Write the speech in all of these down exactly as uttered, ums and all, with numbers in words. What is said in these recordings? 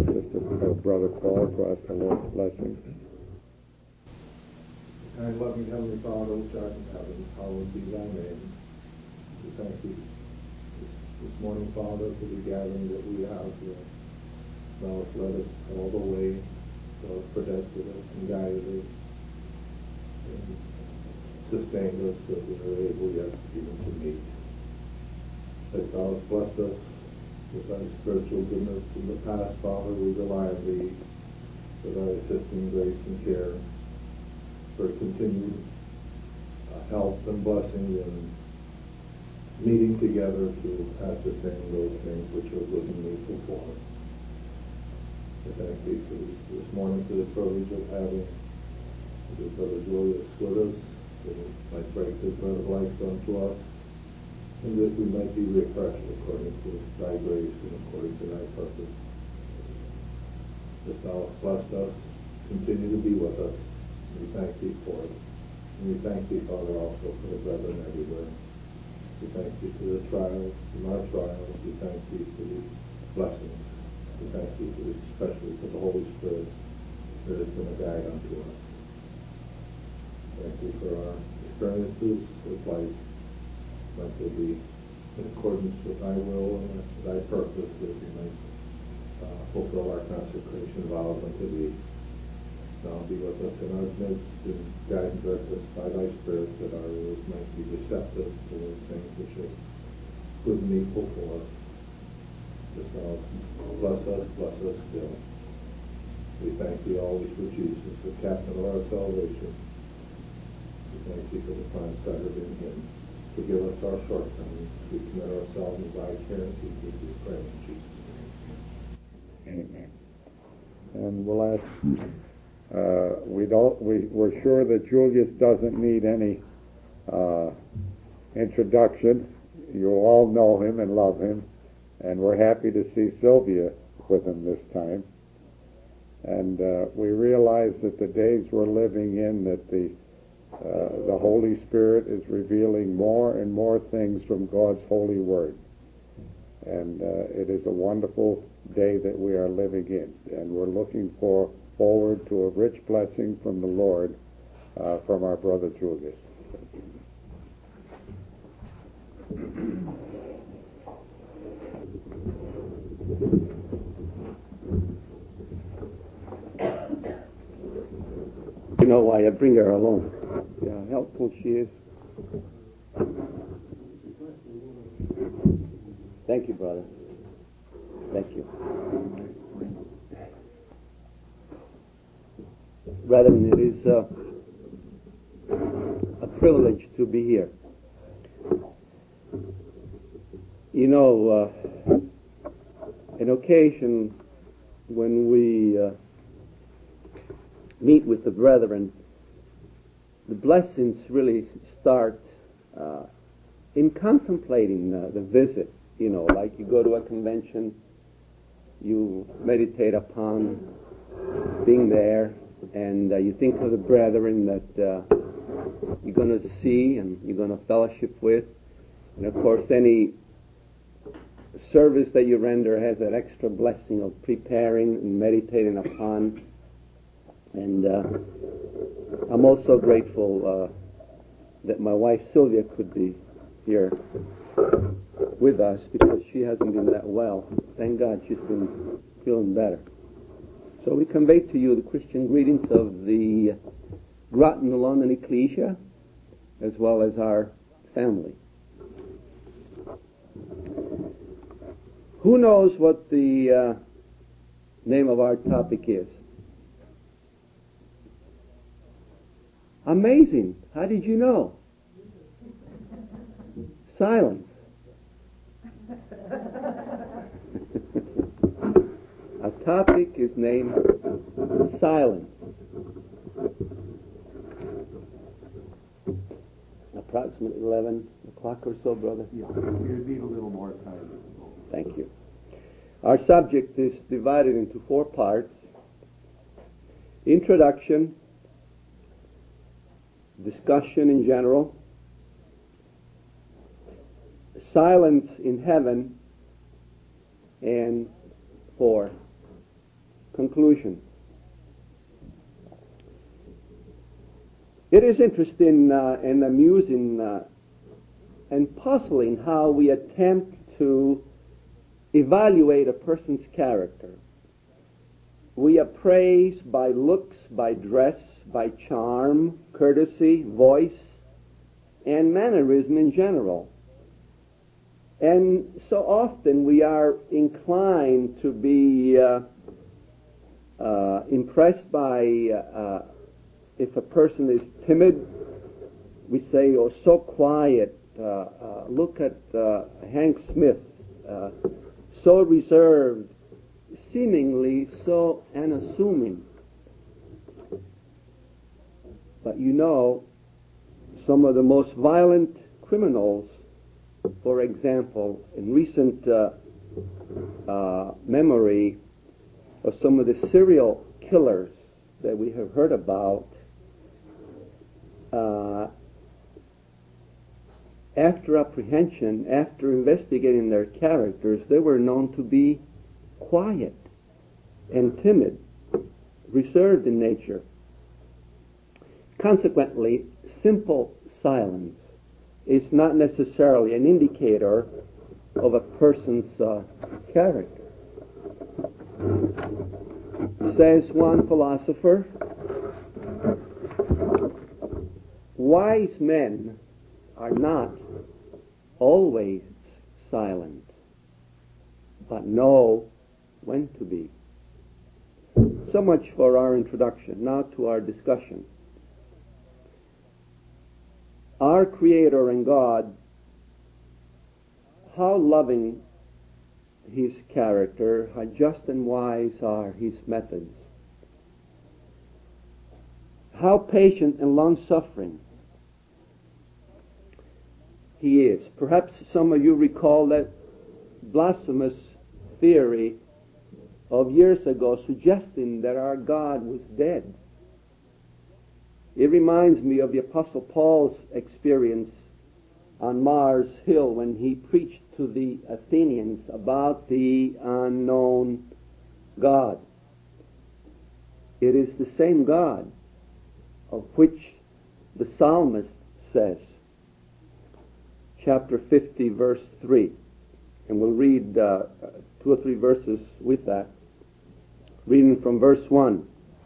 Sister uh, Brother Paul to ask the Lord's blessing. Kind, loving Heavenly Father, which art in heaven, hallowed be thy name. We thank you this, this morning, Father, for the gathering that we have here. Thou hast led us all the way, thou hast protected us and guided us, and sustained us that we are able yet even to meet. That thou hast blessed us with thy spiritual goodness in the past, Father, we rely on thee for thy assisting grace and care, for continued uh, help and blessing in meeting together to ascertain those things which are good and needful for us. I thank thee for this morning for the privilege of having the Brother Julius with us, that he might break the bread of life unto us, and that we might be refreshed according to thy grace and according to thy purpose. That thou hast blessed us, continue to be with us. We thank thee for it. And we thank thee, Father, also for the brethren everywhere. We thank thee for the trials, and our trials. We thank thee for these blessings. We thank thee for this, especially for the Holy Spirit that has been a guide unto us. Thank you for our experiences with life. Let they be in accordance with thy will and thy purpose, that we might uh, fulfill our consecration vows unto thee. Now be with us in our midst and guide and direct us by thy Spirit, that our ears might be receptive to those things which are good and needful for us. That thou bless us, bless us still. We thank thee always for Jesus, the captain of our salvation. We thank thee for the promise uttered in him. Forgive us our shortcomings. We commit ourselves in thy care, and we give thee praise in Jesus' name. Amen. And we'll ask, uh, we don't, we, we're sure that Julius doesn't need any uh, introduction. You all know him and love him, and we're happy to see Sylvia with him this time. And uh, we realize that the days we're living in, that the Uh, the Holy Spirit is revealing more and more things from God's holy word. And uh, it is a wonderful day that we are living in. And we're looking for, forward to a rich blessing from the Lord uh, from our brother Julius. You know why I bring her along. Yeah, helpful she is. Thank you, brother. Thank you. Brethren, it is uh, a privilege to be here. You know, uh, an occasion when we uh, meet with the brethren, the blessings really start uh, in contemplating uh, the visit. You know, like you go to a convention, you meditate upon being there, and uh, you think of the brethren that uh, you're going to see and you're going to fellowship with. And of course, any service that you render has that extra blessing of preparing and meditating upon. And uh, I'm also grateful uh, that my wife Sylvia could be here with us, because she hasn't been that well. Thank God she's been feeling better. So we convey to you the Christian greetings of the Groton London Ecclesia, as well as our family. Who knows what the uh, name of our topic is? Amazing. How did you know? Silence. Our topic is named Silence. Approximately eleven o'clock or so, brother? Yeah, we need a little more time. Thank you. Our subject is divided into four parts. Introduction, discussion in general, silence in heaven, and four, conclusion. It is interesting uh, and amusing uh, and puzzling how we attempt to evaluate a person's character. We appraise by looks, by dress, by charm, courtesy, voice, and mannerism in general. And so often we are inclined to be uh, uh, impressed by uh, if a person is timid, we say, oh, so quiet. Uh, uh, look at uh, Hank Smith, uh, so reserved, seemingly so unassuming. But you know, some of the most violent criminals, for example, in recent uh, uh, memory of some of the serial killers that we have heard about, uh, after apprehension, after investigating their characters, they were known to be quiet and timid, reserved in nature. Consequently, simple silence is not necessarily an indicator of a person's uh, character. Says one philosopher, wise men are not always silent, but know when to be. So much for our introduction. Now to our discussion. Our Creator and God, how loving His character, how just and wise are His methods, how patient and long-suffering He is. Perhaps some of you recall that blasphemous theory of years ago suggesting that our God was dead. It reminds me of the Apostle Paul's experience on Mars Hill when he preached to the Athenians about the unknown God. It is the same God of which the psalmist says, chapter fifty, verse three. And we'll read uh, two or three verses with that. Reading from verse one.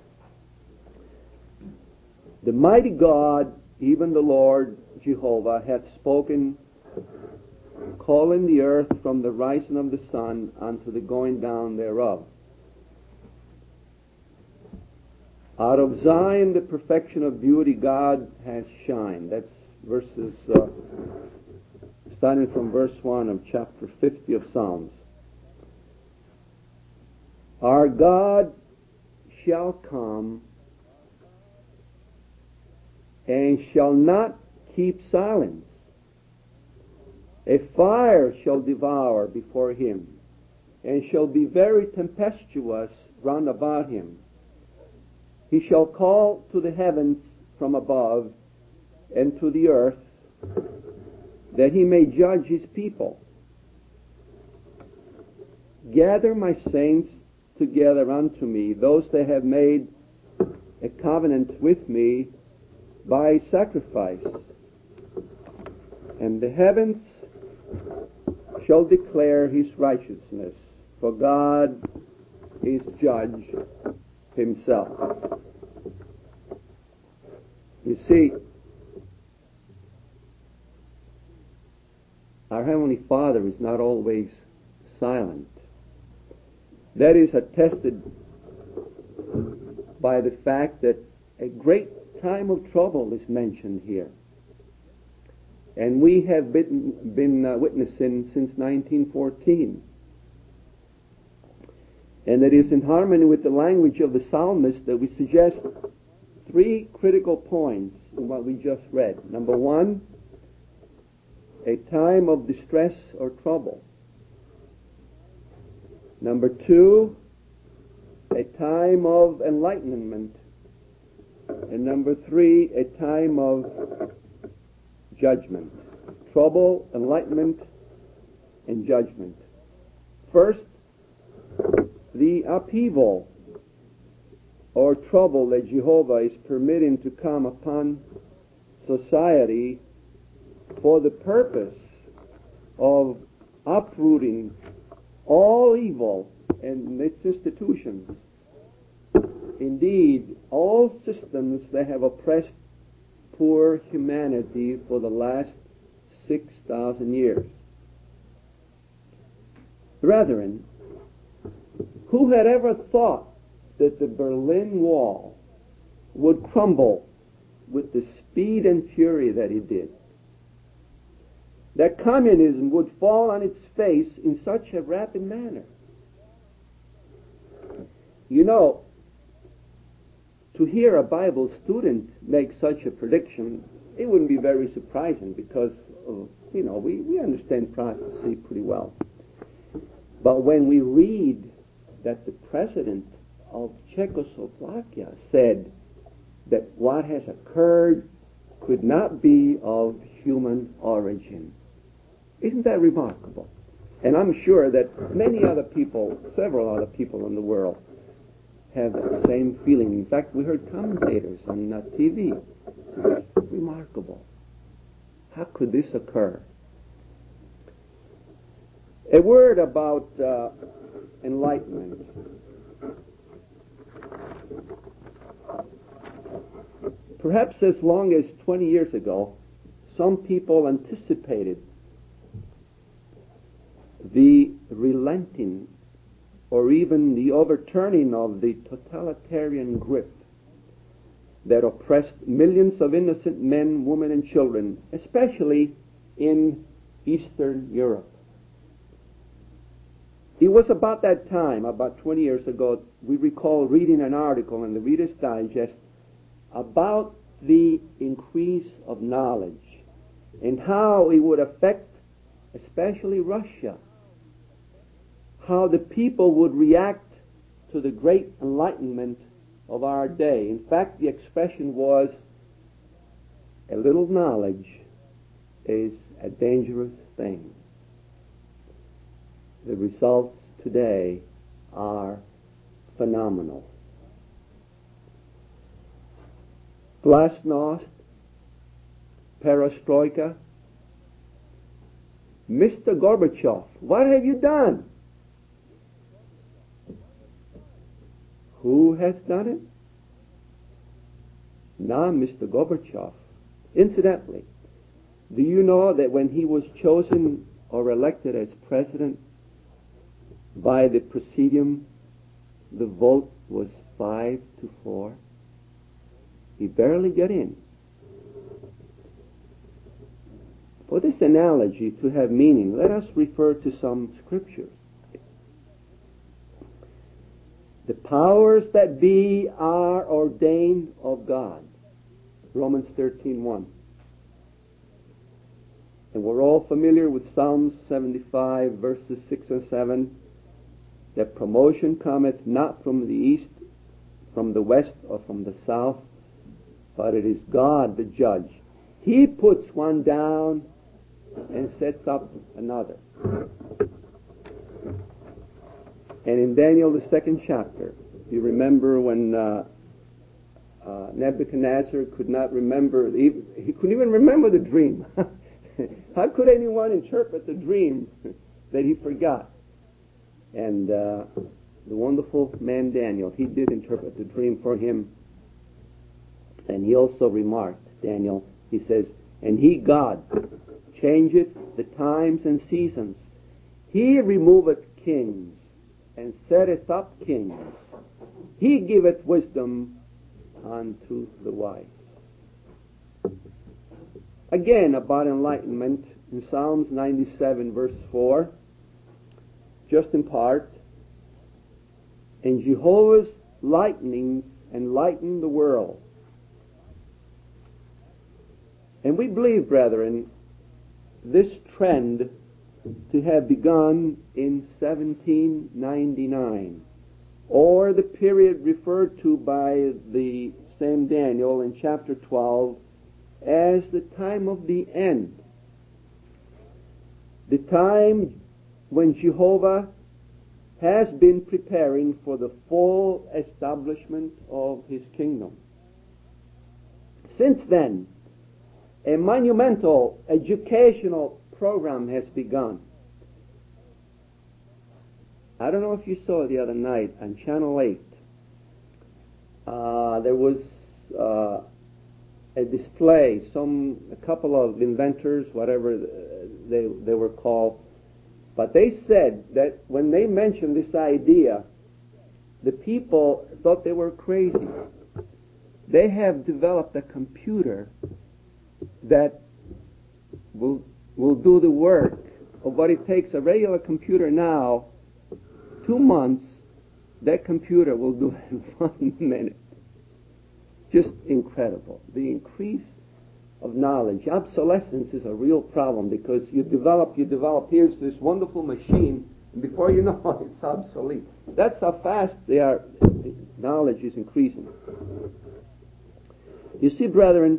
The mighty God, even the Lord Jehovah, hath spoken, calling the earth from the rising of the sun unto the going down thereof. Out of Zion the perfection of beauty God has shined. That's verses, uh, starting from verse one of chapter fifty of Psalms. Our God shall come and shall not keep silence. A fire shall devour before him, and shall be very tempestuous round about him. He shall call to the heavens from above, and to the earth, that he may judge his people. Gather my saints together unto me, those that have made a covenant with me by sacrifice. And the heavens shall declare his righteousness, for God is judge himself. You see, our Heavenly Father is not always silent. That is attested by the fact that a great time of trouble is mentioned here. And we have been, been uh, witnessing since nineteen fourteen. And it is in harmony with the language of the psalmist that we suggest three critical points in what we just read. Number one, a time of distress or trouble. Number two, a time of enlightenment. And number three, a time of judgment. Trouble, enlightenment, and judgment. First, the upheaval or trouble that Jehovah is permitting to come upon society for the purpose of uprooting all evil and its institutions. Indeed, all systems that have oppressed poor humanity for the last six thousand years. Brethren, who had ever thought that the Berlin Wall would crumble with the speed and fury that it did? That communism would fall on its face in such a rapid manner? You know, to hear a Bible student make such a prediction, it wouldn't be very surprising because, of, you know, we, we understand prophecy pretty well. But when we read that the president of Czechoslovakia said that what has occurred could not be of human origin, isn't that remarkable? And I'm sure that many other people, several other people in the world, have that same feeling. In fact, we heard commentators on uh, T V. It's remarkable. How could this occur? A word about uh, enlightenment. Perhaps as long as twenty years ago, some people anticipated the relenting or even the overturning of the totalitarian grip that oppressed millions of innocent men, women, and children, especially in Eastern Europe. It was about that time, about twenty years ago, we recall reading an article in the Reader's Digest about the increase of knowledge and how it would affect especially Russia, how the people would react to the great enlightenment of our day. In fact, the expression was, a little knowledge is a dangerous thing. The results today are phenomenal. Glasnost, perestroika. Mister Gorbachev, what have you done? Who has done it? Now, Mister Gorbachev. Incidentally, do you know that when he was chosen or elected as president by the Presidium, the vote was five to four? He barely got in. For this analogy to have meaning, let us refer to some scriptures. The powers that be are ordained of God. Romans thirteen one. And we're all familiar with Psalms seventy-five, verses six and seven. That promotion cometh not from the east, from the west, or from the south, but it is God the judge. He puts one down and sets up another. And in Daniel, the second chapter, you remember when uh, uh, Nebuchadnezzar could not remember, he, he couldn't even remember the dream. How could anyone interpret the dream that he forgot? And uh, the wonderful man Daniel, he did interpret the dream for him. And he also remarked, Daniel, he says, and he, God, changeth the times and seasons. He removeth kings and setteth up kings. He giveth wisdom unto the wise. Again, about enlightenment, in Psalms ninety-seven, verse four, just in part, and Jehovah's lightnings enlighten the world. And we believe, brethren, this trend to have begun in seventeen ninety-nine, or the period referred to by the same Daniel in chapter twelve as the time of the end, the time when Jehovah has been preparing for the full establishment of his kingdom. Since then, a monumental educational program has begun. I don't know if you saw the other night on Channel eight. Uh, there was uh, a display, some a couple of inventors, whatever they they were called, but they said that when they mentioned this idea, the people thought they were crazy. They have developed a computer that will will do the work of what it takes a regular computer now. Two months, that computer will do it in one minute. Just incredible. The increase of knowledge. Obsolescence is a real problem because you develop, you develop, here's this wonderful machine, and before you know it, it's obsolete. That's how fast they are, knowledge is increasing. You see, brethren,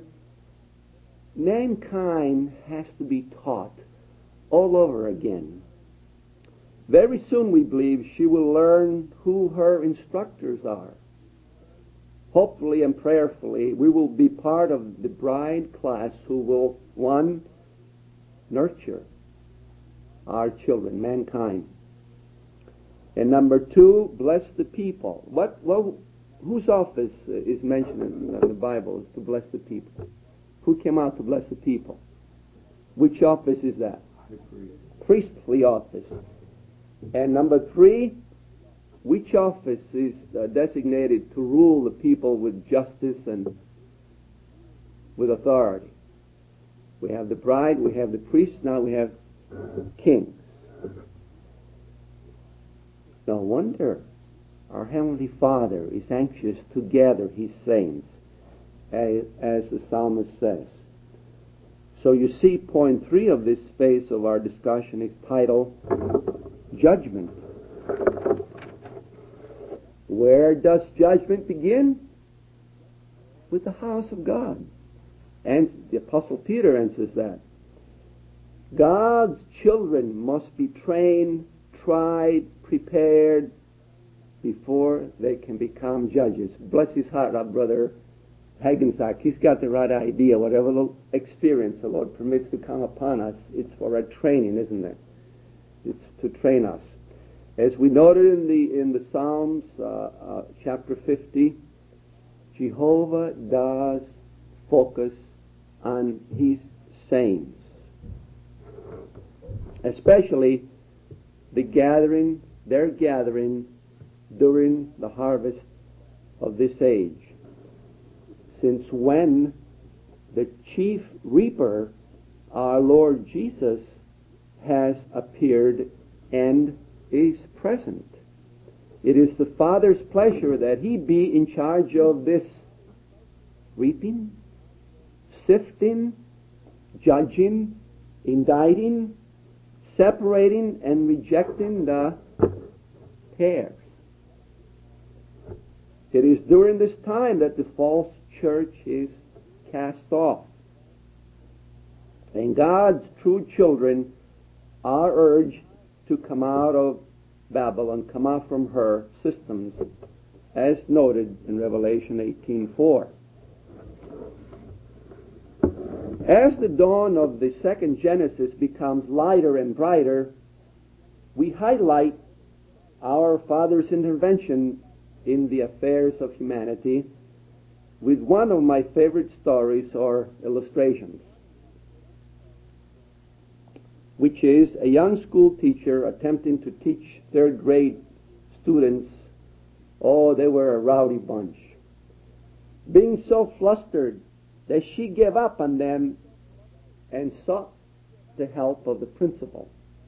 mankind has to be taught all over again. Very soon, we believe, she will learn who her instructors are. Hopefully and prayerfully, we will be part of the bride class who will, one, nurture our children, mankind. And number two, bless the people. What, what, whose office is mentioned in the Bible is to bless the people? Who came out to bless the people? Which office is that? Priestly office. And number three, which office is uh, designated to rule the people with justice and with authority? We have the bride, we have the priest, now we have kings. No wonder our Heavenly Father is anxious to gather His saints, as, as the psalmist says. So you see, point three of this phase of our discussion is titled Judgment. Where does judgment begin? With the house of God. And the Apostle Peter answers that. God's children must be trained, tried, prepared before they can become judges. Bless his heart, our brother Hagensack. He's got the right idea. Whatever little experience the Lord permits to come upon us, it's for a training, isn't it? It's to train us. As we noted in the in the Psalms, uh, uh, chapter fifty, Jehovah does focus on His saints, especially the gathering, their gathering during the harvest of this age. Since when the chief reaper, our Lord Jesus, has appeared and is present. It is the Father's pleasure that He be in charge of this reaping, sifting, judging, indicting, separating, and rejecting the tares. It is during this time that the false church is cast off. And God's true children are urged to come out of Babylon, come out from her systems, as noted in Revelation eighteen four. As the dawn of the second Genesis becomes lighter and brighter, we highlight our Father's intervention in the affairs of humanity with one of my favorite stories or illustrations, which is a young school teacher attempting to teach third grade students. Oh, they were a rowdy bunch. Being so flustered that she gave up on them and sought the help of the principal.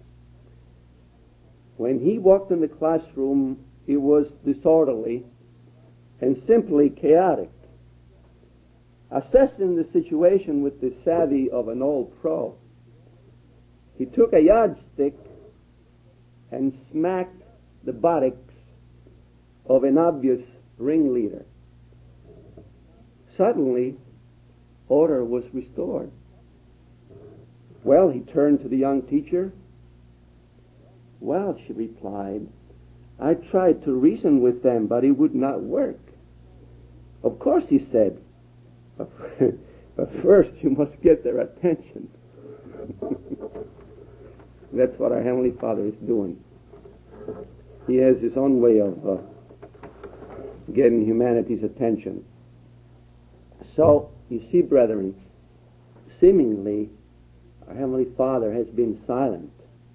When he walked in the classroom, it was disorderly and simply chaotic. Assessing the situation with the savvy of an old pro, he took a yardstick and smacked the buttocks of an obvious ringleader. Suddenly, order was restored. Well, he turned to the young teacher. Well, she replied, I tried to reason with them, but it would not work. Of course, he said, but first you must get their attention. That's what our Heavenly Father is doing. He has his own way of uh, getting humanity's attention. So, you see, brethren, seemingly our Heavenly Father has been silent,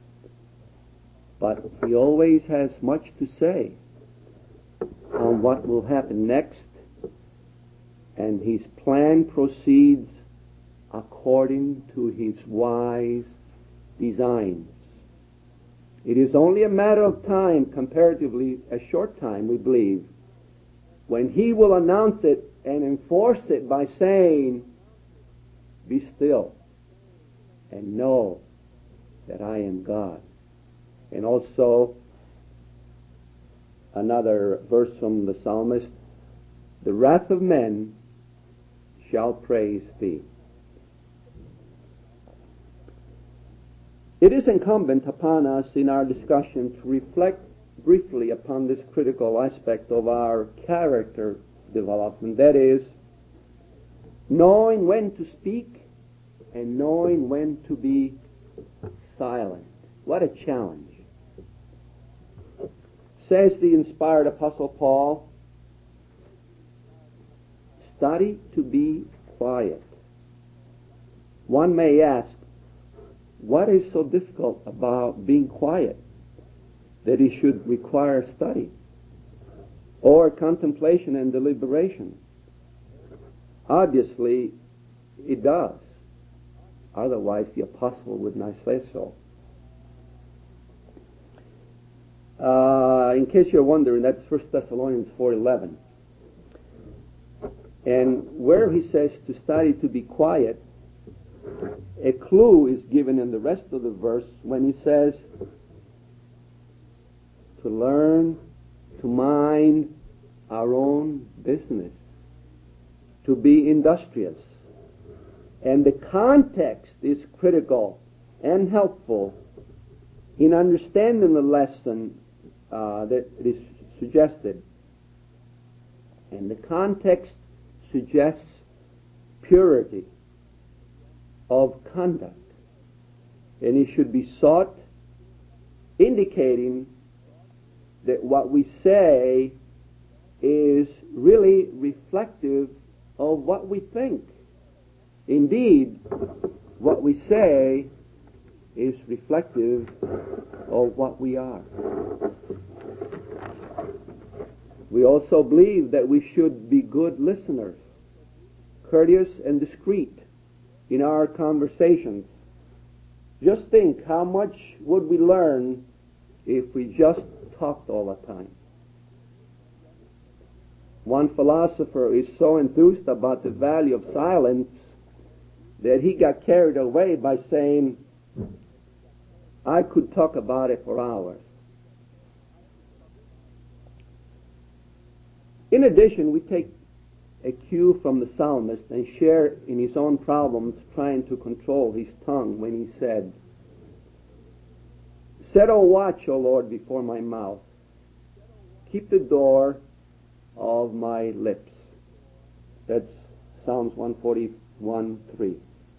but he always has much to say on what will happen next, and his plan proceeds according to his wise designs. It is only a matter of time, comparatively a short time, we believe, when he will announce it and enforce it by saying, "Be still and know that I am God." And also another verse from the psalmist, "The wrath of men shall praise thee." It is incumbent upon us in our discussion to reflect briefly upon this critical aspect of our character development. That is, knowing when to speak and knowing when to be silent. What a challenge. Says the inspired Apostle Paul, study to be quiet. One may ask, what is so difficult about being quiet that he should require study or contemplation and deliberation? Obviously, it does. Otherwise, the apostle would not say so. Uh, in case you're wondering, that's First Thessalonians four eleven. And where he says to study to be quiet, a clue is given in the rest of the verse when he says to learn to mind our own business, to be industrious. And the context is critical and helpful in understanding the lesson uh, that is suggested. And the context suggests purity of conduct. And it should be sought, indicating that what we say is really reflective of what we think. Indeed, what we say is reflective of what we are. We also believe that we should be good listeners, courteous and discreet in our conversations. Just think, how much would we learn if we just talked all the time? One philosopher is so enthused about the value of silence that he got carried away by saying, I could talk about it for hours. In addition, we take a cue from the psalmist and share in his own problems trying to control his tongue when he said, Set a watch, O Lord, before my mouth. Keep the door of my lips. That's Psalms one forty-one three.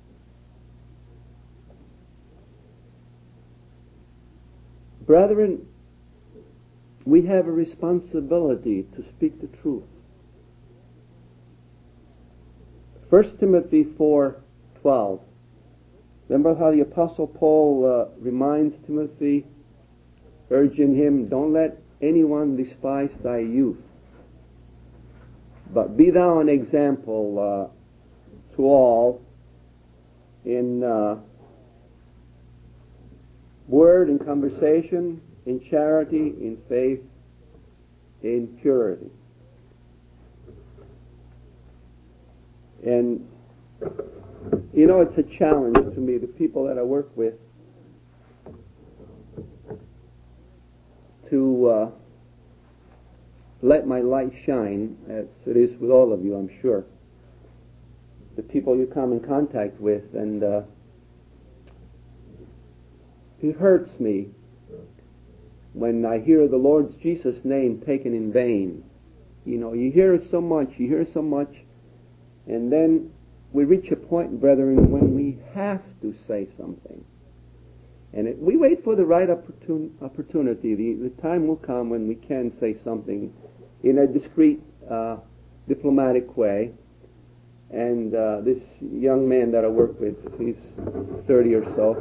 Brethren, we have a responsibility to speak the truth. First Timothy four twelve. Remember how the Apostle Paul uh, reminds Timothy, urging him, don't let anyone despise thy youth, but be thou an example uh, to all in uh, word and conversation, in charity, in faith, in purity. And, you know, it's a challenge to me, the people that I work with, to uh, let my light shine, as it is with all of you, I'm sure. The people you come in contact with, and uh, it hurts me when I hear the Lord Jesus' name taken in vain. You know, you hear so much, you hear so much, and then we reach a point, brethren, when we have to say something. And it, we wait for the right opportun, opportunity. The, the time will come when we can say something in a discreet, uh, diplomatic way. And uh, this young man that I work with, he's thirty or so.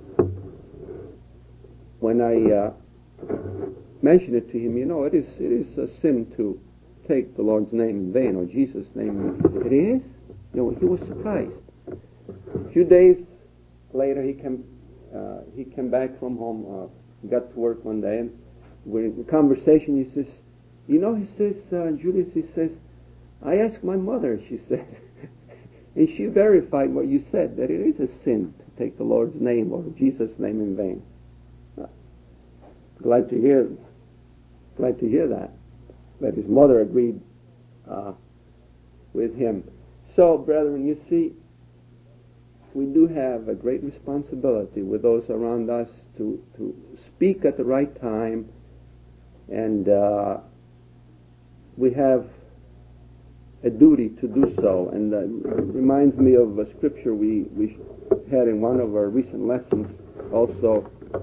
When I uh, mention it to him, you know, it is it is a sin to take the Lord's name in vain, or Jesus' name. It is? You know, he was surprised. A few days later, he came uh, he came back from home, uh, got to work one day, and we're in conversation. He says, you know, he says, uh, Julius, he says, I asked my mother, she said, and she verified what you said, that it is a sin to take the Lord's name or Jesus' name in vain. Glad to hear, glad to hear that, that his mother agreed uh, with him. So, brethren, you see, we do have a great responsibility with those around us to, to speak at the right time, and uh, we have a duty to do so. And uh, it reminds me of a scripture we, we had in one of our recent lessons also,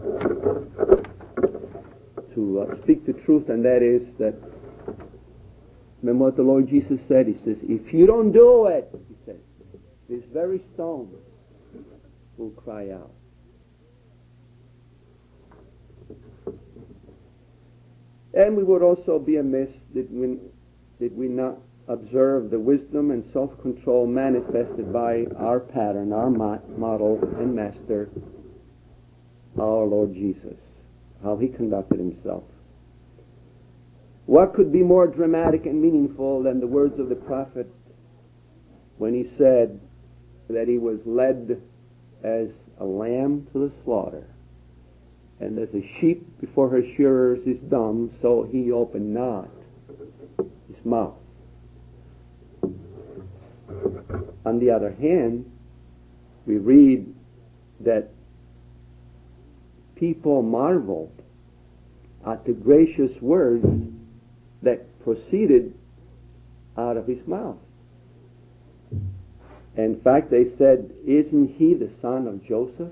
to uh, speak the truth, and that is that, remember what the Lord Jesus said? He says, if you don't do it, he says, this very stone will cry out. And we would also be amiss did we, did we not observe the wisdom and self-control manifested by our pattern, our mo- model and master, our Lord Jesus, how he conducted himself. What could be more dramatic and meaningful than the words of the prophet when he said that he was led as a lamb to the slaughter, and as a sheep before her shearers is dumb, so he opened not his mouth. On the other hand, we read that people marveled at the gracious words that proceeded out of his mouth. In fact, they said, isn't he the son of Joseph?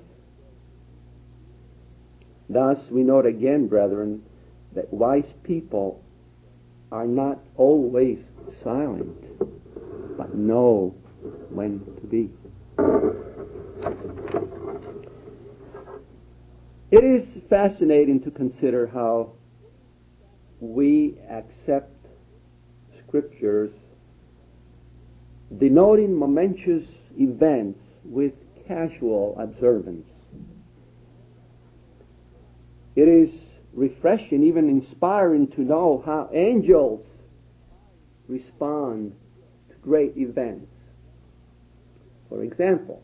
Thus, we note again, brethren, that wise people are not always silent, but know when to be. It is fascinating to consider how we accept scriptures denoting momentous events with casual observance. It is refreshing, even inspiring, to know how angels respond to great events. For example,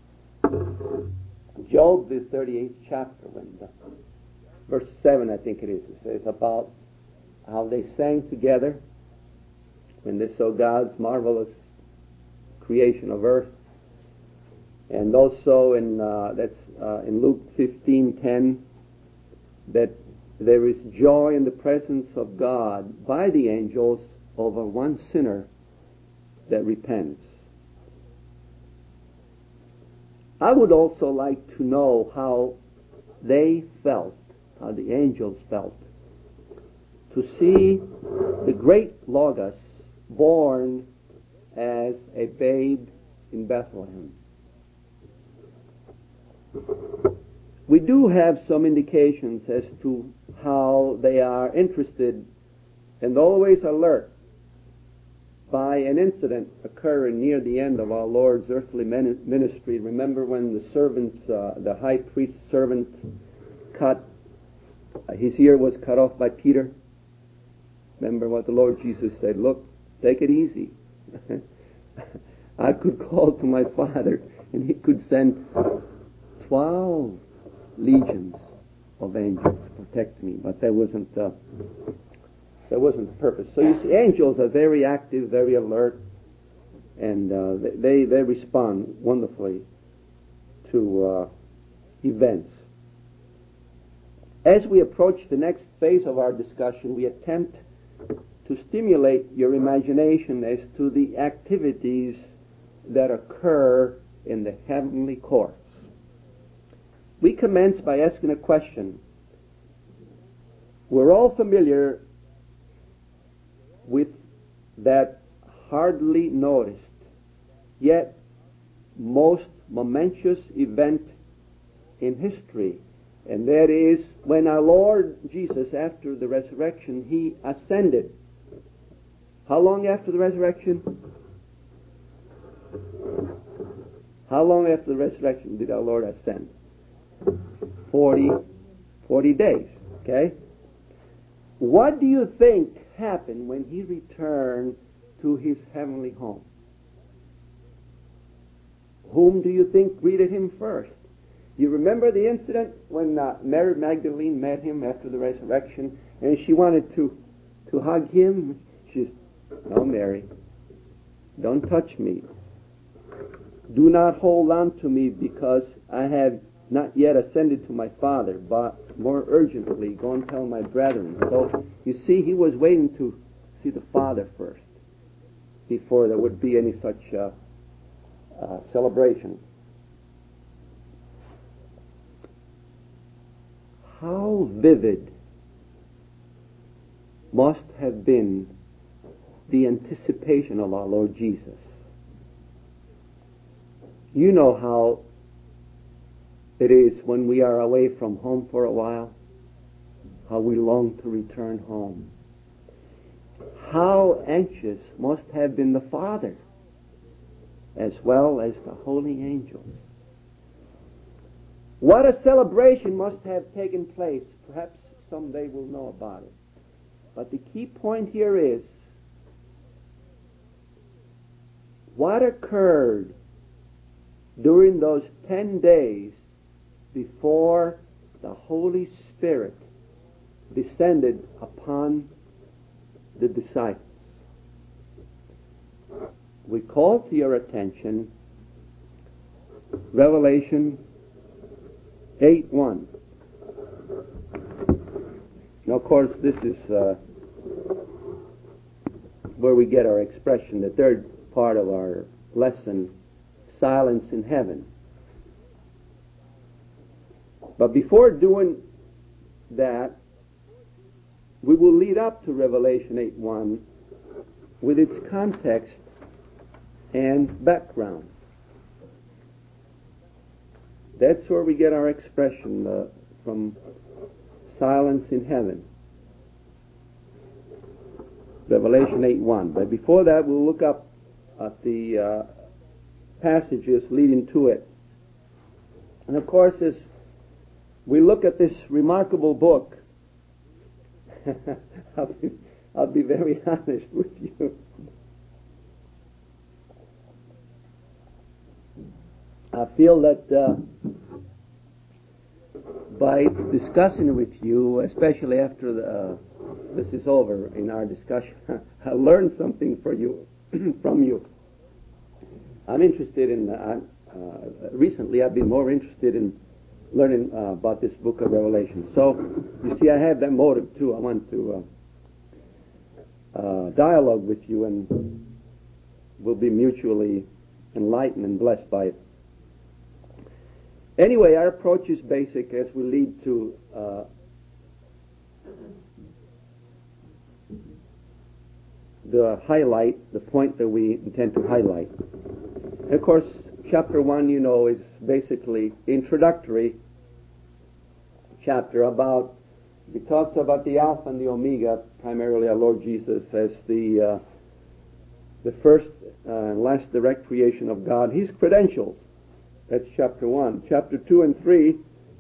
Job, the thirty-eighth chapter, when the, verse seven, I think it is, it says about how they sang together when they saw God's marvelous creation of earth. And also in uh, that's uh, in Luke fifteen ten, that there is joy in the presence of God by the angels over one sinner that repents. I would also like to know how they felt, how the angels felt, to see the great Logos born as a babe in Bethlehem. We do have some indications as to how they are interested and always alert by an incident occurring near the end of our Lord's earthly ministry. Remember when the servants, uh, the high priest's servant, cut, uh, his ear was cut off by Peter? Remember what the Lord Jesus said, look, take it easy. I could call to my Father and he could send twelve legions of angels to protect me, but that wasn't uh, that wasn't the purpose. So you see, angels are very active, very alert, and uh, they they respond wonderfully to uh, events. As we approach the next phase of our discussion, we attempt to stimulate your imagination as to the activities that occur in the heavenly courts. We commence by asking a question. We're all familiar with that hardly noticed, yet most momentous event in history, and that is when our Lord Jesus, after the resurrection, He ascended. How long after the resurrection? How long after the resurrection did our Lord ascend? Forty, forty days, okay? What do you think happened when He returned to His heavenly home? Whom do you think greeted Him first? You remember the incident when uh, Mary Magdalene met Him after the resurrection, and she wanted to, to hug Him? She said, "No, Mary, don't touch me. Do not hold on to me, because I have not yet ascended to my Father, but more urgently go and tell my brethren." So, you see, He was waiting to see the Father first before there would be any such uh, uh, celebration. How vivid must have been the anticipation of our Lord Jesus. You know how it is when we are away from home for a while, how we long to return home. How anxious must have been the Father, as well as the holy angels. What a celebration must have taken place. Perhaps someday we'll know about it. But the key point here is, what occurred during those ten days before the Holy Spirit descended upon the disciples? We call to your attention Revelation eight one. Now, of course, this is uh, where we get our expression, the third part of our lesson, silence in heaven. But before doing that, we will lead up to Revelation eight one with its context and background. That's where we get our expression uh, from silence in heaven. Revelation eight one. But before that, we'll look up at the uh, passages leading to it. And of course, as we look at this remarkable book, I'll, be, I'll be very honest with you. I feel that uh, by discussing it with you, especially after the, uh, this is over in our discussion, I learned something for you, from you. I'm interested in, uh, uh, recently I've been more interested in learning uh, about this book of Revelation. So, you see, I have that motive too. I want to uh, uh, dialogue with you, and we'll be mutually enlightened and blessed by it. Anyway, our approach is basic as we lead to uh, the highlight, the point that we intend to highlight. And of course, chapter one, you know, is basically introductory chapter about, it talks about the Alpha and the Omega, primarily our Lord Jesus as the uh, the first uh, and last direct creation of God. His credentials. That's chapter one. Chapter two and three,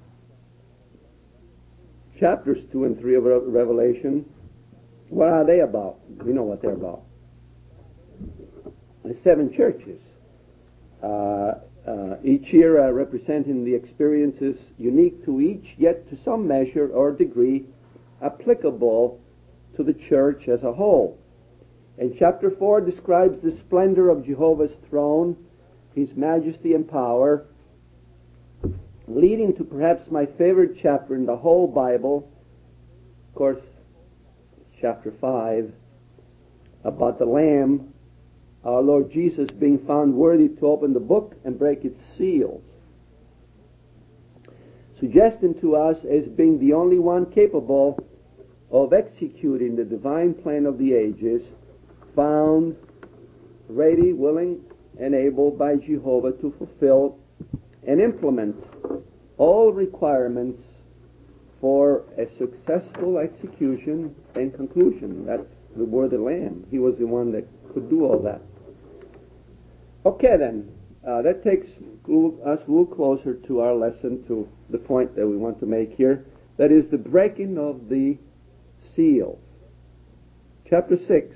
chapters two and three of Revelation, what are they about? We know what they're about. The seven churches. Uh, uh, each year uh, representing the experiences unique to each, yet to some measure or degree applicable to the church as a whole. And chapter four describes the splendor of Jehovah's throne, His majesty and power, leading to perhaps my favorite chapter in the whole Bible, of course, chapter five, about the Lamb, our Lord Jesus being found worthy to open the book and break its seals, suggesting to us as being the only one capable of executing the divine plan of the ages, found ready, willing, and able by Jehovah to fulfill and implement all requirements for a successful execution and conclusion. That's the worthy Lamb. He was the one that could do all that. Okay then, uh, that takes us a little closer to our lesson, to the point that we want to make here. That is the breaking of the seals. Chapter six.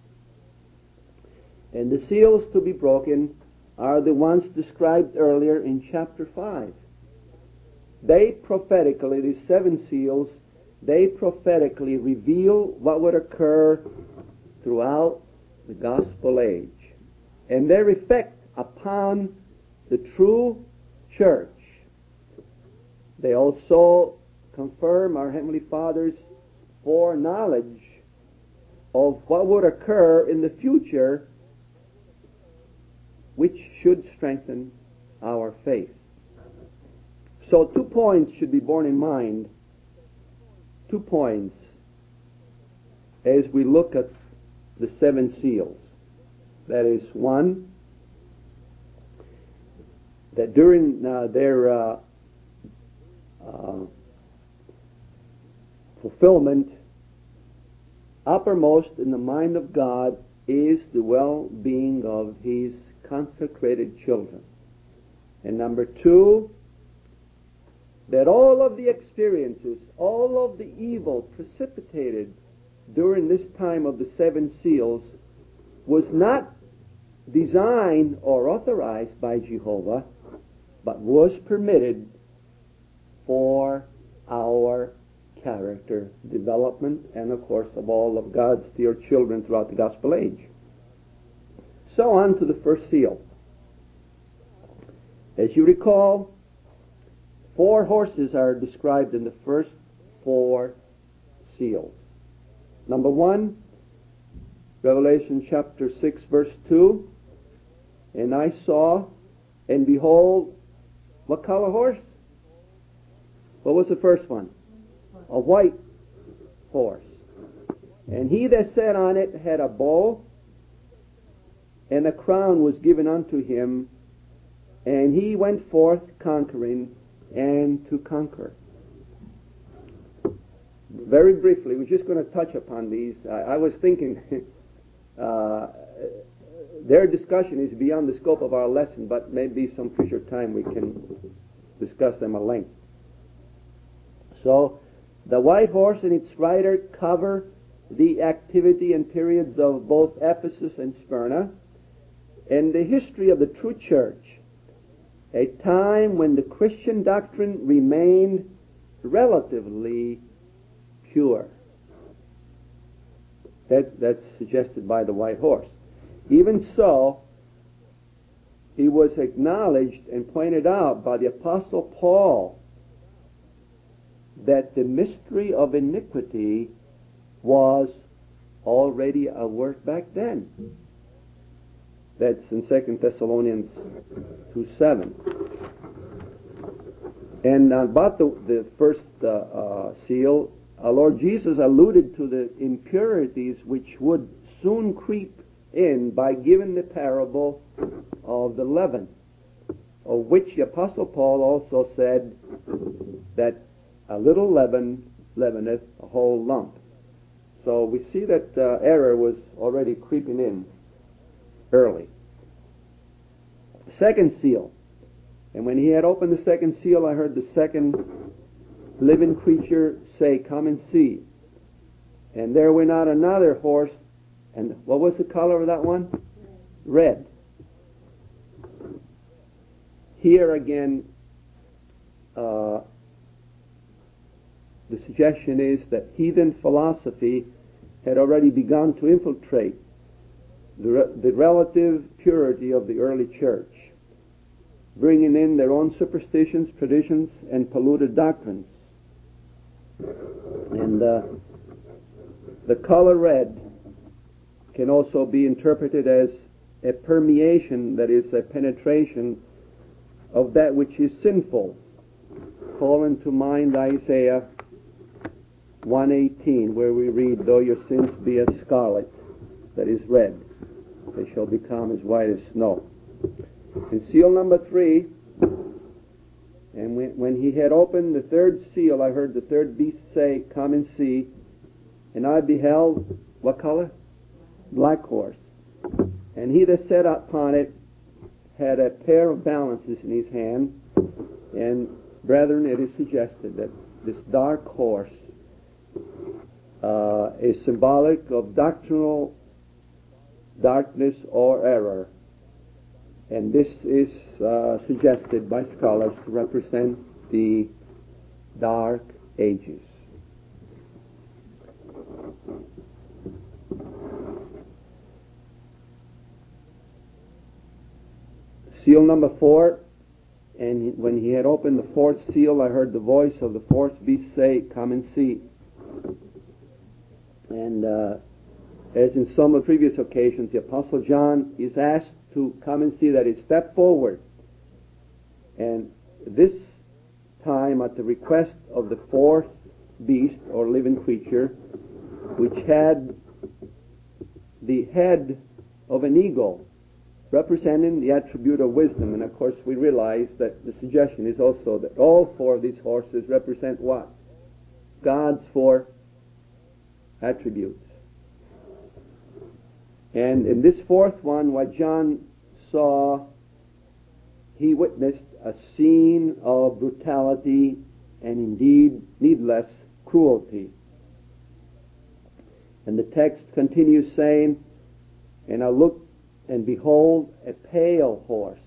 And the seals to be broken are the ones described earlier in chapter five. They prophetically, these seven seals, they prophetically reveal what would occur throughout the gospel age, and their effect upon the true church. They also confirm our Heavenly Father's foreknowledge of what would occur in the future, which should strengthen our faith. So two points should be borne in mind. Two points as we look at the seven seals. That is, one, that during uh, their uh, uh, fulfillment, uppermost in the mind of God is the well-being of His consecrated children. And number two, that all of the experiences, all of the evil precipitated during this time of the seven seals was not designed or authorized by Jehovah, but was permitted for our character development and, of course, of all of God's dear children throughout the gospel age. So on to the first seal. As you recall, four horses are described in the first four seals. Number one, Revelation chapter six, verse two. And I saw, and behold, what color horse? What was the first one? A white horse. And he that sat on it had a bow, and a crown was given unto him, and he went forth conquering and to conquer. Very briefly, we're just going to touch upon these. I, I was thinking uh, their discussion is beyond the scope of our lesson, but maybe some future time we can discuss them at length. So, the white horse and its rider cover the activity and periods of both Ephesus and Smyrna, and the history of the true church, a time when the Christian doctrine remained relatively pure. That, that's suggested by the white horse. Even so, he was acknowledged and pointed out by the Apostle Paul that the mystery of iniquity was already at work back then. That's in Second Thessalonians two seven. And about the, the first uh, uh, seal, our Lord Jesus alluded to the impurities which would soon creep in by giving the parable of the leaven, of which the Apostle Paul also said that a little leaven leaveneth a whole lump. So we see that uh, error was already creeping in early. Second seal. And when he had opened the second seal, I heard the second living creature say, "Come and see." And there went out another horse. And what was the color of that one? Red. Here again, uh, the suggestion is that heathen philosophy had already begun to infiltrate the, re- the relative purity of the early church. bringing in their own superstitions, traditions, and polluted doctrines. And uh, the color red can also be interpreted as a permeation, that is, a penetration of that which is sinful. Calling to mind Isaiah one eighteen, where we read, though your sins be as scarlet, that is red, they shall become as white as snow. In seal number three, and when, when he had opened the third seal, I heard the third beast say, come and see. And I beheld, what color? Black horse. And he that sat upon it had a pair of balances in his hand. And brethren, it is suggested that this dark horse uh, is symbolic of doctrinal darkness or error. And this is uh, suggested by scholars to represent the Dark Ages. Seal number four, and when he had opened the fourth seal, I heard the voice of the fourth beast say, come and see. And uh, as in some of the previous occasions, the Apostle John is asked to come and see, that is, step forward. And this time, at the request of the fourth beast or living creature, which had the head of an eagle, representing the attribute of wisdom. And of course we realize that the suggestion is also that all four of these horses represent what? God's four attributes. And in this fourth one, what John saw, he witnessed a scene of brutality and indeed needless cruelty. And the text continues saying, and I looked, and behold, a pale horse.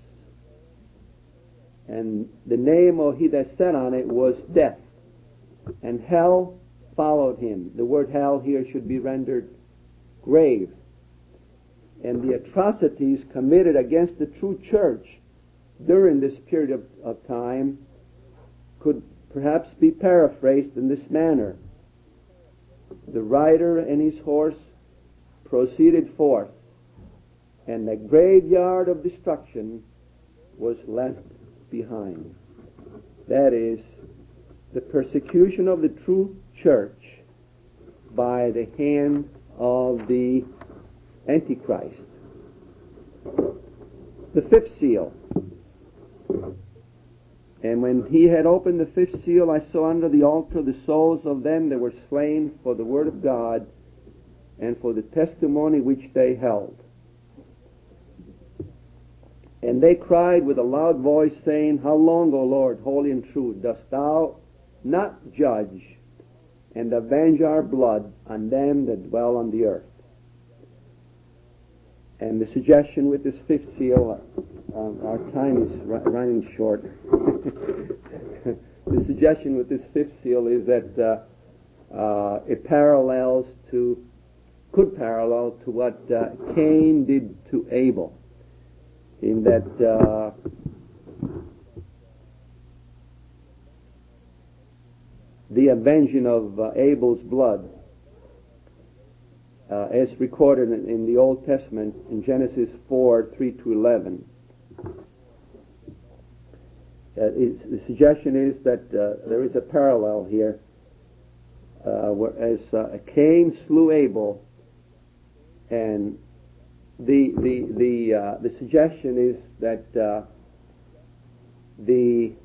And the name of he that sat on it was Death. And hell followed him. The word hell here should be rendered grave. And the atrocities committed against the true church during this period of, of time could perhaps be paraphrased in this manner. The rider and his horse proceeded forth, and the graveyard of destruction was left behind. That is, the persecution of the true church by the hand of the Antichrist. The fifth seal. And when he had opened the fifth seal, I saw under the altar the souls of them that were slain for the word of God and for the testimony which they held. And they cried with a loud voice, saying, How long, O Lord, holy and true, dost thou not judge and avenge our blood on them that dwell on the earth? And the suggestion with this fifth seal, um, our time is r- running short. The suggestion with this fifth seal is that uh, uh, it parallels to, could parallel to what uh, Cain did to Abel, in that uh, the avenging of uh, Abel's blood, uh, as recorded in, in the Old Testament in Genesis four, three to eleven. Uh, is, the suggestion is that uh, there is a parallel here, uh, whereas uh, Cain slew Abel, and the the the uh, the suggestion is that uh, the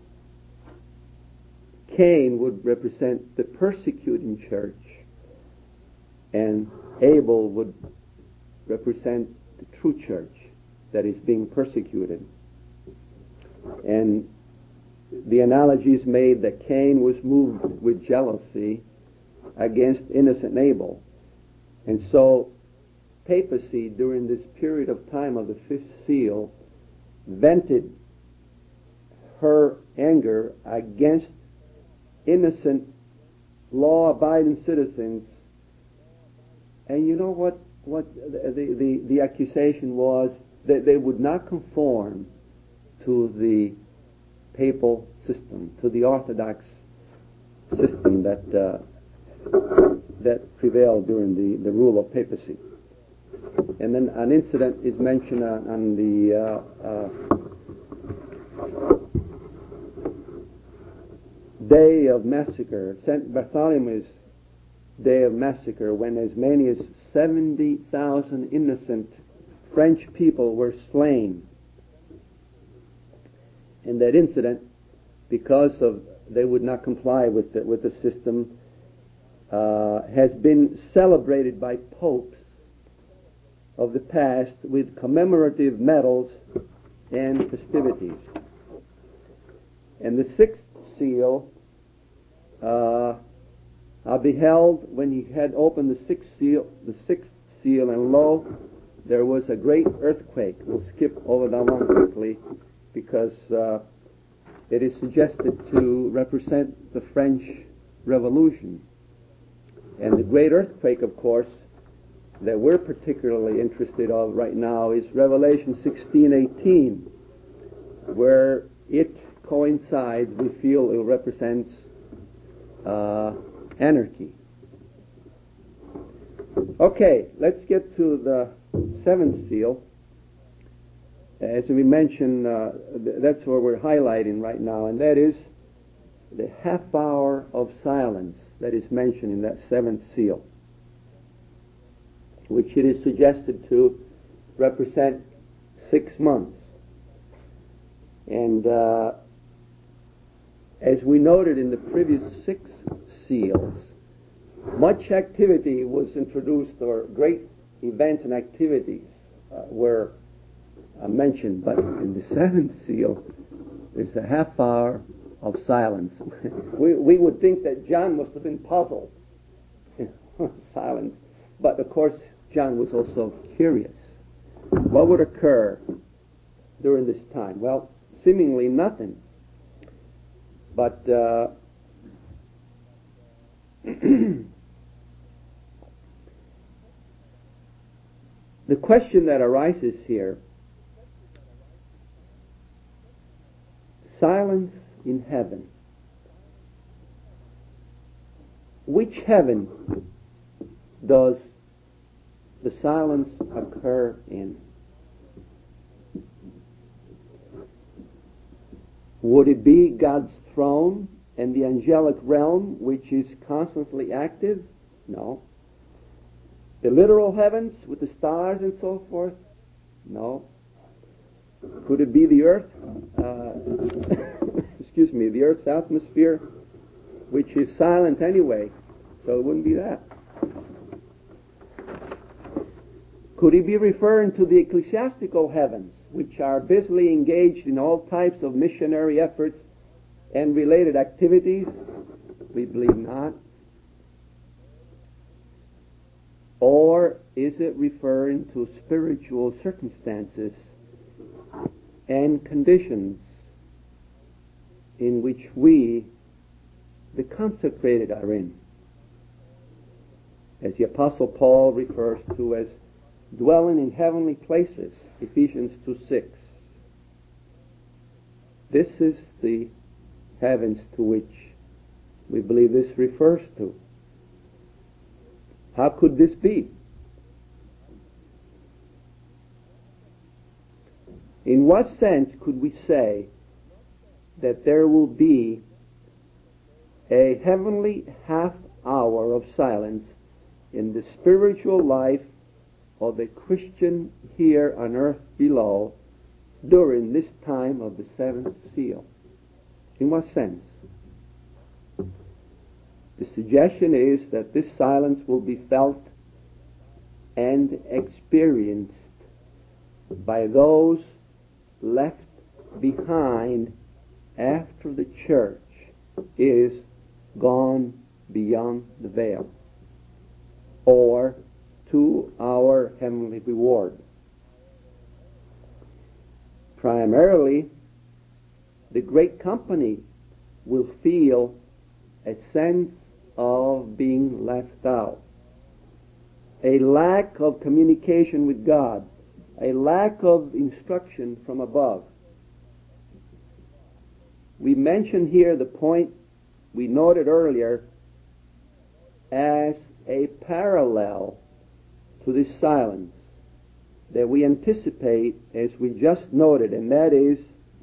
Cain would represent the persecuting church, and Abel would represent the true church that is being persecuted. And the analogy is made that Cain was moved with jealousy against innocent Abel. And so papacy during this period of time of the fifth seal vented her anger against innocent law-abiding citizens. And you know what what the, the, the accusation was? That they would not conform to the papal system, to the Orthodox system that uh, that prevailed during the, the rule of papacy. And then an incident is mentioned on, on the uh, uh, day of massacre, Saint Bartholomew's day of massacre, when as many as seventy thousand innocent French people were slain. And that incident, because of they would not comply with the, with the system, uh, has been celebrated by popes of the past with commemorative medals and festivities. And the sixth seal, uh, I beheld when he had opened the sixth seal, the sixth seal, and lo, there was a great earthquake. We'll skip over that one quickly because uh, it is suggested to represent the French Revolution. And the great earthquake, of course, that we're particularly interested of right now is Revelation sixteen eighteen, where it coincides, we feel it represents uh, anarchy. Okay, let's get to the seventh seal. As we mentioned, uh, th- that's what we're highlighting right now, and that is the half hour of silence that is mentioned in that seventh seal, which it is suggested to represent six months. And uh, as we noted in the previous six seals, much activity was introduced, or great events and activities uh, were uh, mentioned, but in the seventh seal, there's a half hour of silence. we, we would think that John must have been puzzled. Silence. But of course, John was also curious. What would occur during this time? Well, seemingly nothing. But uh, the question that arises here, silence in heaven. Which heaven does the silence occur in? Would it be God's throne and the angelic realm, which is constantly active? No. The literal heavens with the stars and so forth? No. Could it be the earth? Uh, excuse me, the earth's atmosphere, which is silent anyway, so it wouldn't be that. Could he be referring to the ecclesiastical heavens, which are busily engaged in all types of missionary efforts and related activities? We believe not. Or is it referring to spiritual circumstances and conditions in which we, the consecrated, are in? As the Apostle Paul refers to as dwelling in heavenly places, Ephesians two six. This is the heavens to which we believe this refers to. How could this be? In what sense could we say that there will be a heavenly half hour of silence in the spiritual life of the Christian here on earth below during this time of the seventh seal? In what sense? The suggestion is that this silence will be felt and experienced by those left behind after the church is gone beyond the veil, or to our heavenly reward. Primarily, the great company will feel a sense of being left out, a lack of communication with God, a lack of instruction from above. we mentioned here the point we noted earlier as a parallel to this silence that we anticipate as we just noted, and that is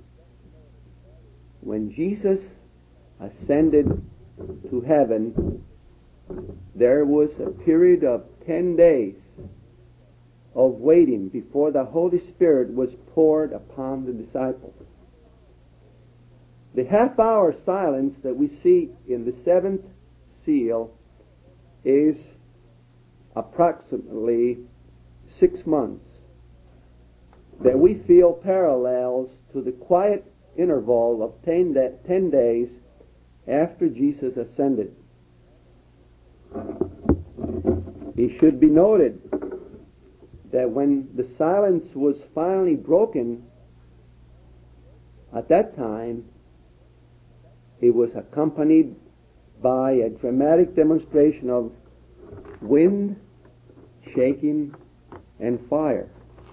when Jesus ascended to heaven, there was a period of ten days of waiting before the Holy Spirit was poured upon the disciples. The half-hour silence that we see in the seventh seal is approximately six months that we feel parallels to the quiet interval of ten, da- ten days after Jesus ascended. It should be noted that when the silence was finally broken, at that time, it was accompanied by a dramatic demonstration of wind, shaking, and fire.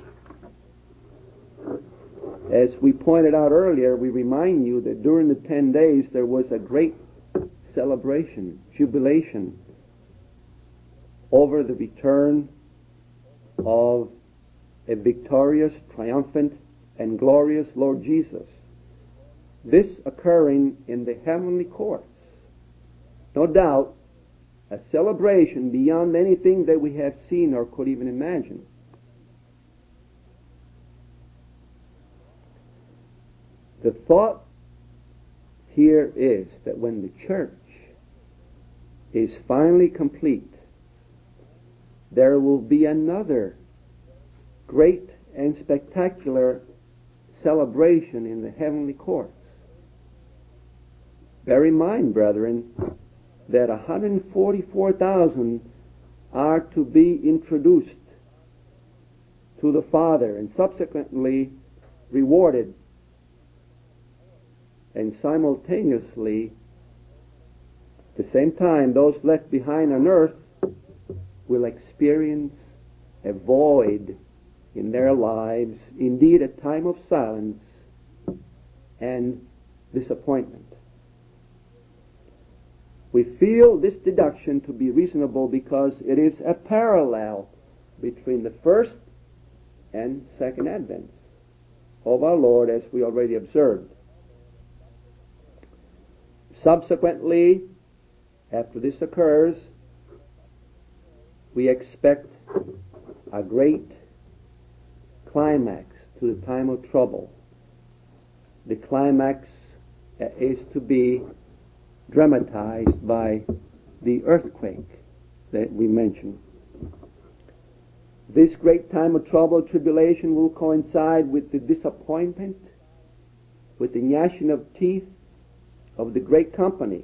As we pointed out earlier, we remind you that during the ten days there was a great celebration, jubilation, over the return of a victorious, triumphant, and glorious Lord Jesus. This occurring in the heavenly courts. No doubt, a celebration beyond anything that we have seen or could even imagine. The thought here is that when the church is finally complete, there will be another great and spectacular celebration in the heavenly courts. Bear in mind, brethren, that one hundred forty-four thousand are to be introduced to the Father and subsequently rewarded, and simultaneously, at the same time, those left behind on earth will experience a void in their lives, indeed a time of silence and disappointment. We feel this deduction to be reasonable because it is a parallel between the first and second advents of our Lord, as we already observed. Subsequently, after this occurs, we expect a great climax to the time of trouble. The climax is to be dramatized by the earthquake that we mentioned. This great time of trouble, tribulation, will coincide with the disappointment, with the gnashing of teeth of the great company.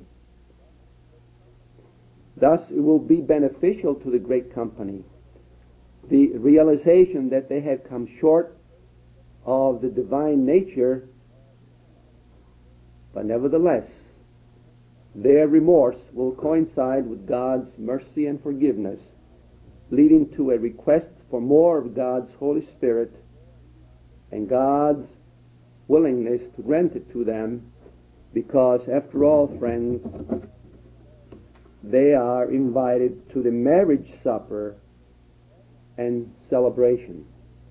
Thus, it will be beneficial to the great company, the realization that they have come short of the divine nature, but nevertheless, their remorse will coincide with God's mercy and forgiveness, leading to a request for more of God's Holy Spirit and God's willingness to grant it to them, because, after all, friends, they are invited to the marriage supper and celebration.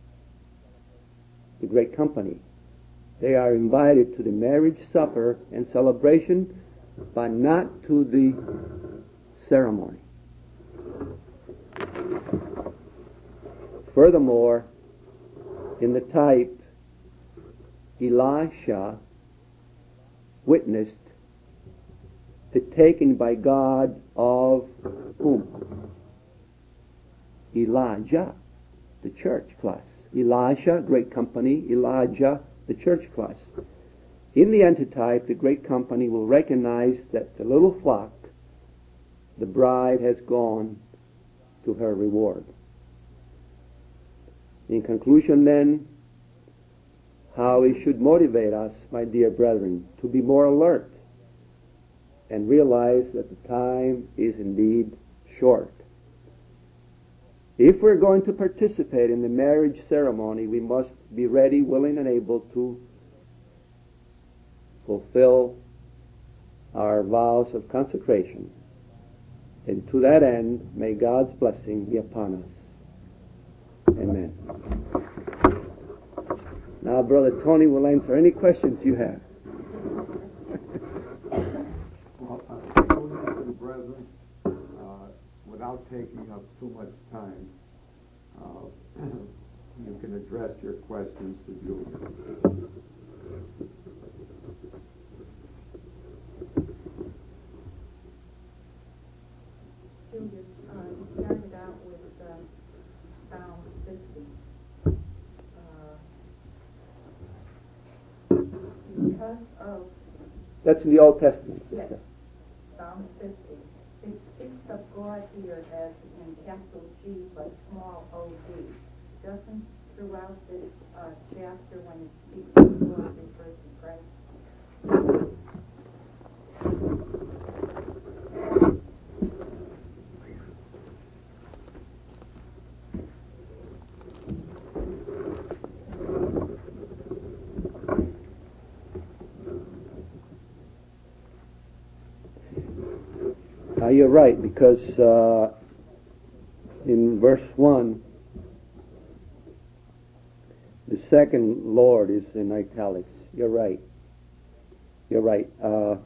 The great company. They are invited to the marriage supper and celebration, but not to the ceremony. Furthermore, in the type, Elisha witnessed the taking by God of whom? Elijah, the church class. Elisha, great company. Elijah, the church class. In the antitype, the great company will recognize that the little flock, the bride, has gone to her reward. In conclusion, then, how it should motivate us, my dear brethren, to be more alert and realize that the time is indeed short. If we're going to participate in the marriage ceremony, we must be ready, willing, and able to fulfill our vows of consecration. And to that end, may God's blessing be upon us. Amen. Now, Brother Tony will answer any questions you have. Well, uh, brothers and brethren, uh, without taking up too much time, uh, you can address your questions to Julius. Julius, uh, you started out with uh, Psalm fifty. Uh, because of... That's in the Old Testament, Yes, sister. Psalm fifty. It speaks of God here as in capital G but small O D. Doesn't throughout this uh, chapter when it speaks of God refer to Christ? Uh, you're right, because uh, in verse one, the second Lord is in italics. You're right. You're right. Uh,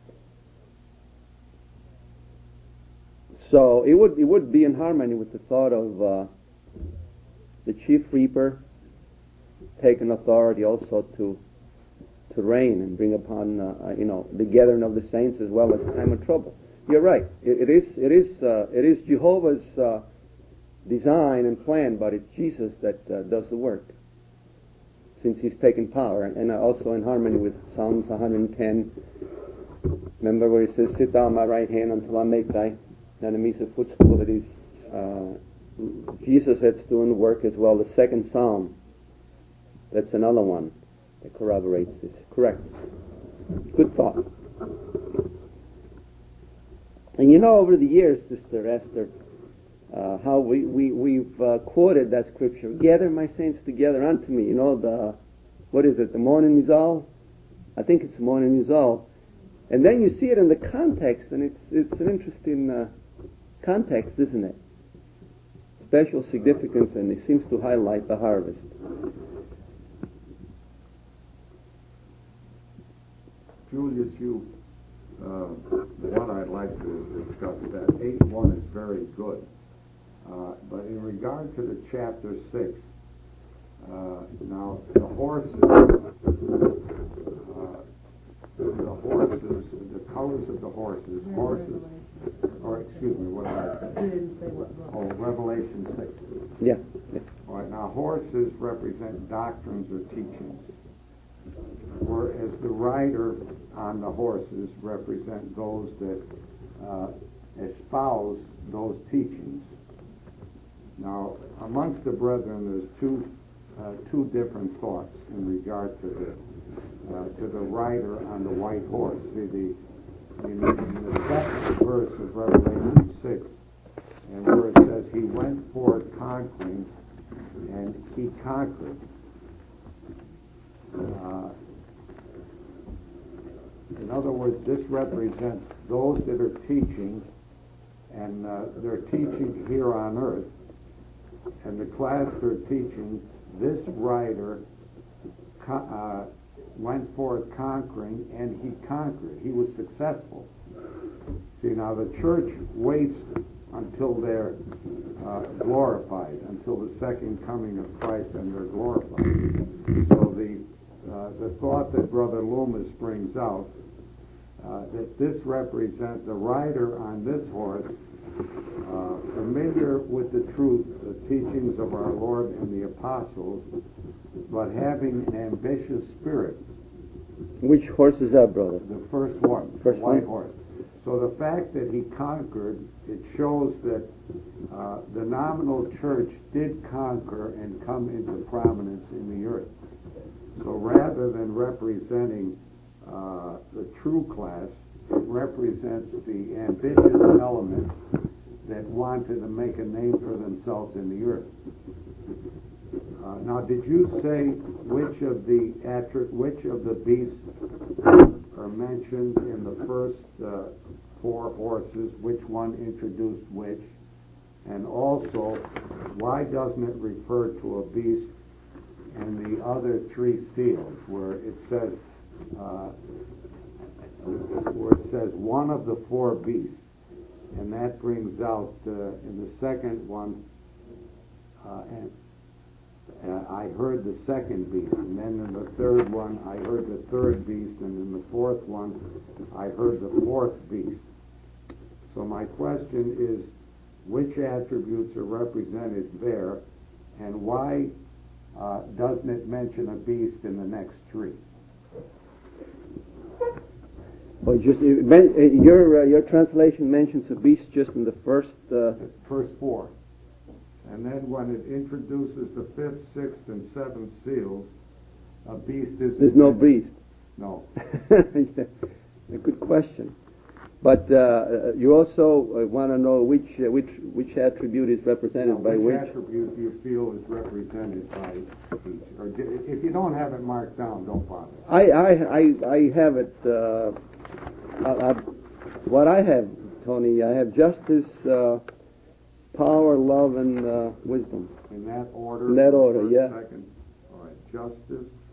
so it would it would be in harmony with the thought of uh, the chief reaper taking authority also to to reign and bring upon uh, you know the gathering of the saints as well as time of trouble. You're right. It, it is it is uh, it is Jehovah's uh, design and plan, but it's Jesus that uh, does the work, since He's taken power, and also in harmony with Psalms one hundred ten. Remember where it says, "Sit thou on my right hand until I make thy enemies a footstool." It is uh, Jesus that's doing the work as well. The second Psalm, that's another one that corroborates this. Correct. Good thought. And you know, over the years, Sister Esther, uh, how we, we, we've uh, quoted that scripture, "Gather my saints together unto me." You know, the, what is it, the Morning Mizal? I think it's the Morning Mizal. And then you see it in the context, and it's it's an interesting uh, context, isn't it? Special significance, and it seems to highlight the harvest. Julius, you, uh, one I'd like to discuss, that eight one is very good. Uh, but in regard to the chapter six, uh, now the horses, uh, the horses, the colors of the horses, horses, or excuse me, what did I say? You didn't say what book. Oh, Revelation six. Yeah. yeah. All right, now horses represent doctrines or teachings, whereas the rider on the horses represent those that uh, espouse those teachings. Now, amongst the brethren, there's two uh, two different thoughts in regard to the uh, to the rider on the white horse. See, the in, in the second verse of Revelation six, and where it says, "He went forth conquering, and he conquered." Uh, in other words, this represents those that are teaching, and uh, they're teaching here on earth. And the class they're teaching, this rider uh, went forth conquering, and he conquered. He was successful. See, now the church waits until they're uh, glorified, until the second coming of Christ, and they're glorified. So the uh, the thought that Brother Loomis brings out, uh, that this represents the rider on this horse, Uh, familiar with the truth, the teachings of our Lord and the apostles, but having an ambitious spirit. Which horse is that, brother? The first one, First the white one? horse. So the fact that he conquered, it shows that uh, the nominal church did conquer and come into prominence in the earth. So rather than representing uh, the true class, it represents the ambitious element that wanted to make a name for themselves in the earth. Uh, now, did you say which of the attri- which of the beasts are mentioned in the first uh, four horses, which one introduced which, and also why doesn't it refer to a beast in the other three seals where it says uh, where it says one of the four beasts, and that brings out uh, in the second one uh, and uh, I heard the second beast, and then in the third one I heard the third beast, and in the fourth one I heard the fourth beast. So my question is, which attributes are represented there, and why uh, doesn't it mention a beast in the next three? Well, just uh, men, uh, your uh, your translation mentions a beast just in the first. Uh, First four. And then when it introduces the fifth, sixth, and seventh seals, a beast is... There's no beast. No. Yeah, a good question. But uh, you also uh, want to know which uh, which which attribute is represented Now, by which which. attribute do you feel is represented by each? Or di- if you don't have it marked down, don't bother. I I I, I have it. Uh, I, I, what I have, Tony, I have justice, uh, power, love, and uh, wisdom. In that order? In that first, order, yeah. Second. All right. Justice,